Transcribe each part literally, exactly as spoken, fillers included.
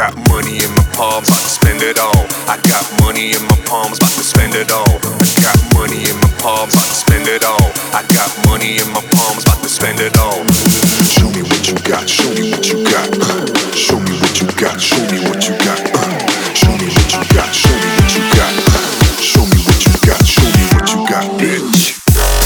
got money in my palms, about to spend it all. I got money in my palms, about to spend it all. I got money in my palms, about to spend it all. I got money in my palms, about to spend it all. Show me what you got, show me what you got. Uh, show me what you got, show me what you got. Uh, show me what you got, show me what you got. Uh, show me what you got, show me what you got, bitch.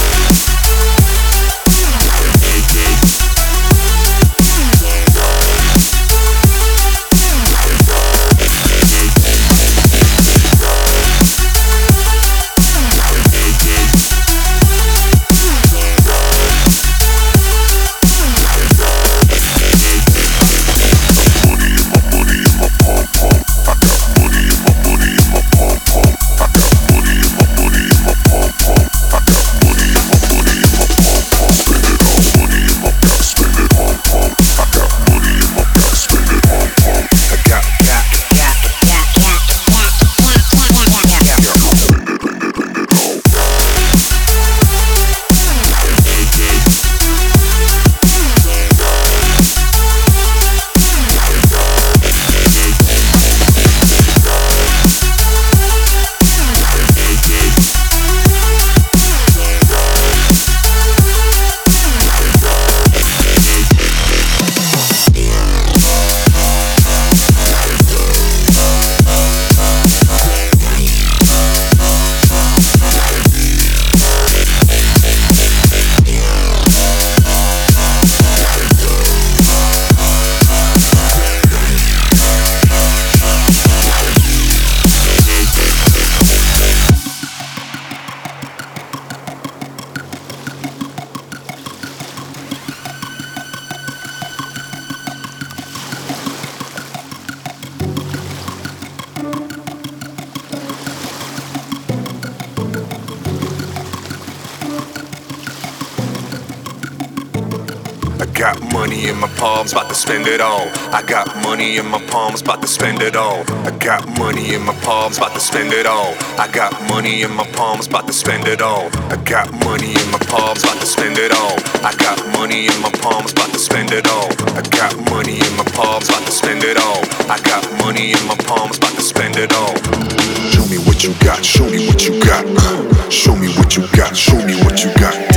Got money in my palms, about to spend it all. I got money in my palms, about to spend it all. I got money in my palms, about to spend it all. I got money in my palms, about to spend it all. I got money in my palms, about to spend it all. I got money in my palms, about to spend it all. I got money in my palms, about to spend it all. I got money in my palms, about to spend it all. Show me what you got, show me what you got. Uh, show me what you got, show me what you got.